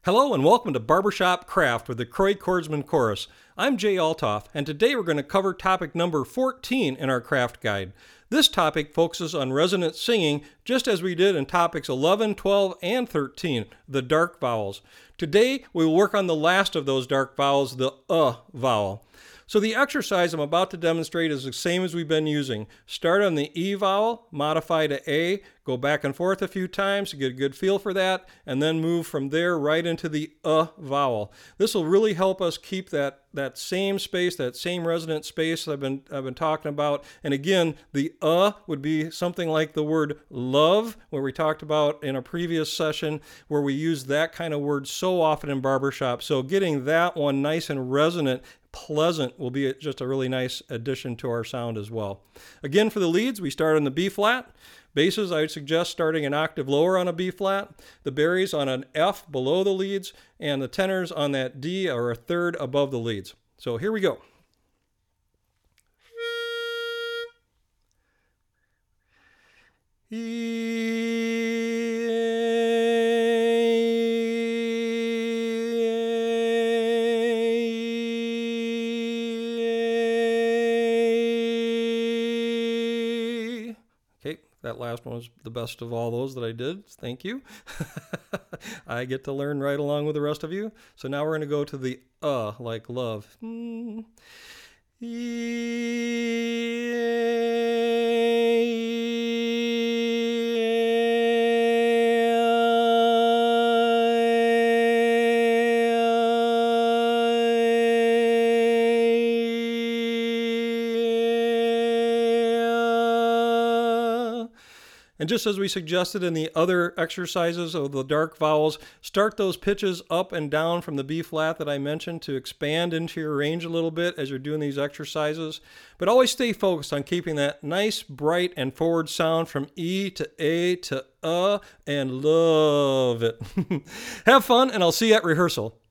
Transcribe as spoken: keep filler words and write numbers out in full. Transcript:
Hello and welcome to Barbershop Craft with the Croy Chordsman Chorus. I'm Jay Altoff, and today we're going to cover topic number fourteen in our craft guide. This topic focuses on resonant singing, just as we did in topics eleven, twelve, and thirteen, the dark vowels. Today we will work on the last of those dark vowels, the uh vowel. So the exercise I'm about to demonstrate is the same as we've been using. Start on the E vowel, modify to A, go back and forth a few times to get a good feel for that, and then move from there right into the uh vowel. This will really help us keep that, that same space, that same resonant space I've been, I've been talking about. And again, the uh would be something like the word love, where we talked about in a previous session, where we use that kind of word so often in barbershop. So getting that one nice and resonant, pleasant will be just a really nice addition to our sound as well. Again, for the leads, we start on the B flat. Basses, I would suggest starting an octave lower on a B flat. The berries on an F below the leads, and the tenors on that D or a third above the leads. So here we go. Okay, that last one was the best of all those that I did. Thank you. I get to learn right along with the rest of you. So now we're going to go to the uh, like love. Mm. And just as we suggested in the other exercises of the dark vowels, start those pitches up and down from the B flat that I mentioned to expand into your range a little bit as you're doing these exercises. But always stay focused on keeping that nice, bright, and forward sound from E to A to uh, and love it. Have fun, and I'll see you at rehearsal.